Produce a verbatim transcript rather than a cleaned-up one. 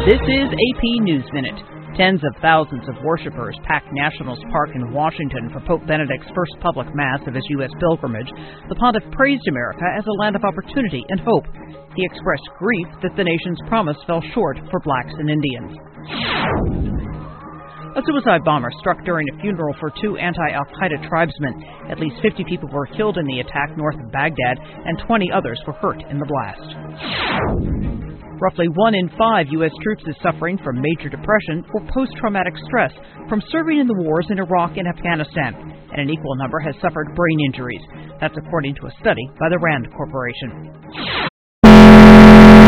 This is A P News Minute. Tens of thousands of worshipers packed Nationals Park in Washington for Pope Benedict's first public mass of his U S pilgrimage. The pontiff praised America as a land of opportunity and hope. He expressed grief that the nation's promise fell short for blacks and Indians. A suicide bomber struck during a funeral for two anti-Al-Qaeda tribesmen. At least fifty people were killed in the attack north of Baghdad, and twenty others were hurt in the blast. Roughly one in five U S troops is suffering from major depression or post-traumatic stress from serving in the wars in Iraq and Afghanistan, and an equal number has suffered brain injuries. That's according to a study by the RAND Corporation.